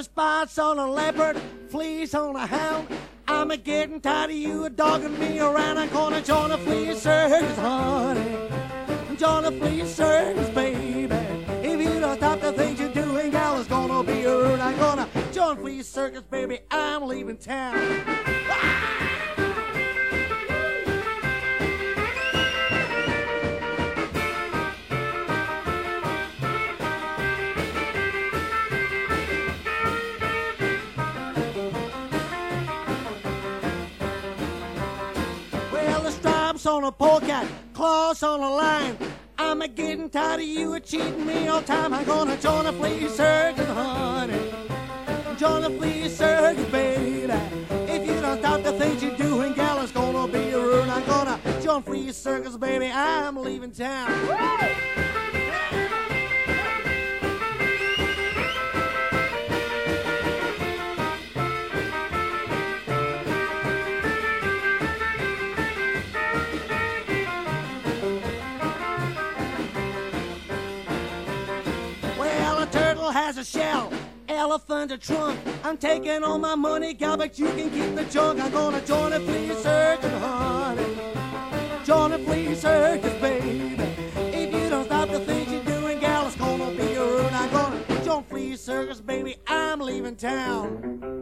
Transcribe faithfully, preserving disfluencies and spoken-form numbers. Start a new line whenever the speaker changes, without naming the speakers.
spots on a leopard, fleas on a hound. I'm a getting tired of you dogging me around. I'm gonna join a flea circus, honey. Join a flea circus, baby. If you don't stop the things you're doing, gal, it's gonna be a rude. I'm gonna join flea circus, baby. I'm leaving town. On a polecat, claws on a line. I'm a getting tired of you cheating me all the time. I'm gonna join a flea circus, honey. Join a flea circus, baby. If you don't stop the things you're doing, gal, it's gonna be a ruin. I'm gonna join flea circus, baby. I'm leaving town. Woo! Has a shell, elephant a trunk. I'm taking all my money, gal, but you can keep the junk. I'm gonna join a flea circus, honey. Join a flea circus, baby. If you don't stop the things you're doing, gal, it's gonna be a ruin. I'm gonna join flea circus, baby. I'm leaving town.